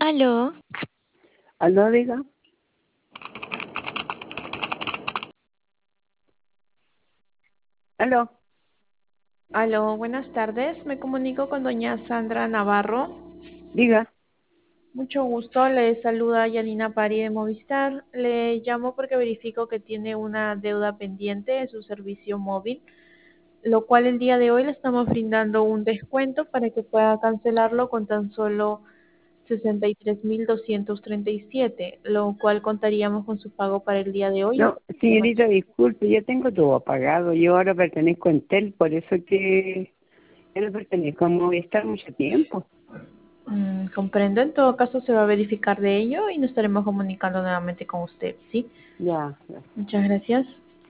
Aló, Aló, diga. Aló, Aló, buenas tardes. Me comunico con doña Sandra Navarro. diga. Mucho gusto. Le saluda Yanina Pari de Movistar. Le llamo porque verifico que tiene una deuda pendiente de su servicio móvil, lo cual el día de hoy le estamos brindando un descuento para que pueda cancelarlo con tan solo 63.237, lo cual contaríamos con su pago para el día de hoy. No, señorita, disculpe, yo tengo todo apagado. Yo ahora pertenezco a Entel, por eso que yo no pertenezco a Movistar mucho tiempo. Comprendo. En todo caso, se va a verificar de ello y nos estaremos comunicando nuevamente con usted, ¿sí? Ya, ya. Muchas gracias.